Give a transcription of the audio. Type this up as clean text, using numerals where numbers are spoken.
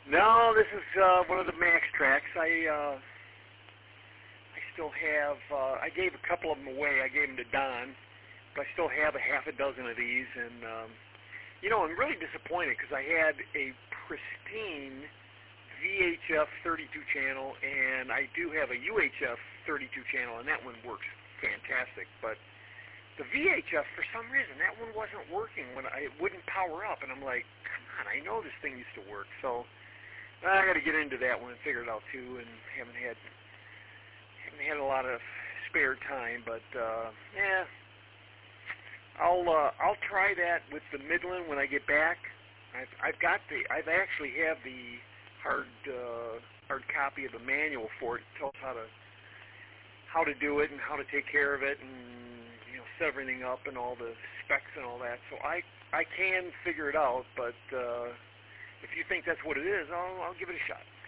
No, this is one of the Max tracks. I still have. I gave a couple of them away. I gave them to Don, but I still have a half a dozen of these, and I'm really disappointed because I had a pristine VHF 32 channel, and I do have a UHF 32 channel, and that one works fantastic. But the VHF, for some reason, that one wasn't working when it wouldn't power up, and I'm like, come on, I know this thing used to work. So I got to get into that one and figure it out too, and haven't had a lot of spare time, but yeah, I'll try that with the Midland when I get back. I've actually have the hard copy of the manual for it. It tells how to do it and how to take care of it, and set everything up and all the specs and all that. So I can figure it out, but if you think that's what it is, I'll give it a shot.